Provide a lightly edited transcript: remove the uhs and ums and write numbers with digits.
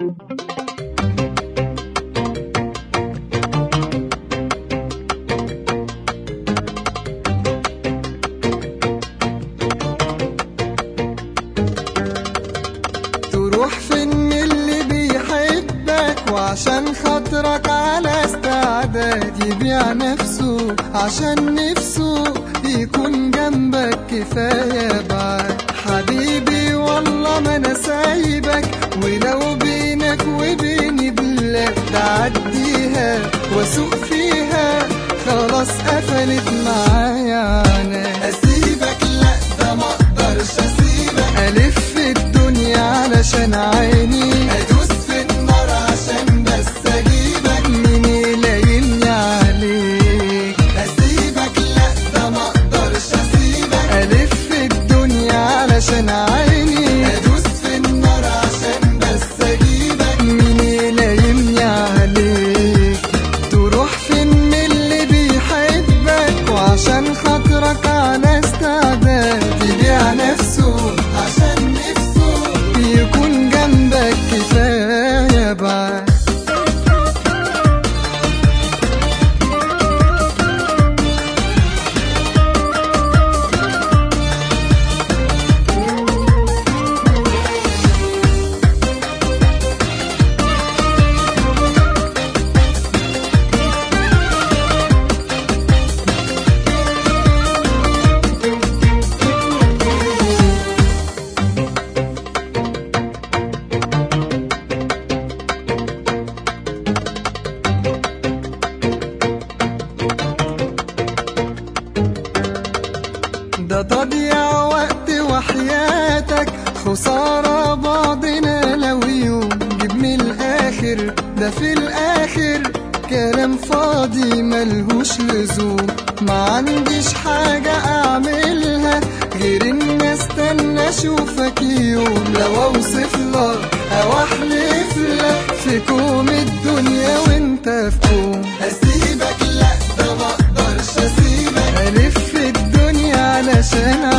تروح فين من اللي بيحبك وعشان خاطرك على استعداد يبيع نفسه عشان نفسه يكون جنبك كفاية بعد. حبيبي والله ما انا سايبك، ولو بينك وبيني بلاد تعديها واسوق فيها خلاص قفلت معايا انا. اسيبك لا ده ما اقدرش اسيبك، الف الدنيا علشان عيني، ادوس في النار عشان بس اجيبك، مين يلايمني عليك. اسيبك لا ده ما اقدرش اسيبك، الف الدنيا علشان عيني، ادوس في النار عشان بس اجيبك، مين يلايمني عليك. تروح فين من اللي بيحبك وعشان خاطرك على استعداد يبيع نفسه عشان نفسه يكون جنبك كفاية بعد. ده تضيع وقت وحياتك، خسارة بعضنا لو يوم جيب من الآخر، ده في الآخر كلام فاضي ملهوش لزوم. ما عنديش حاجة أعملها غير إني استنى أشوفك يوم، لو أوصف لك أو أحلف لك في كوم الدنيا وإنت في كوم. أسيبك لأ ده ما أقدرش أسيبك، ألف الدنيا علشان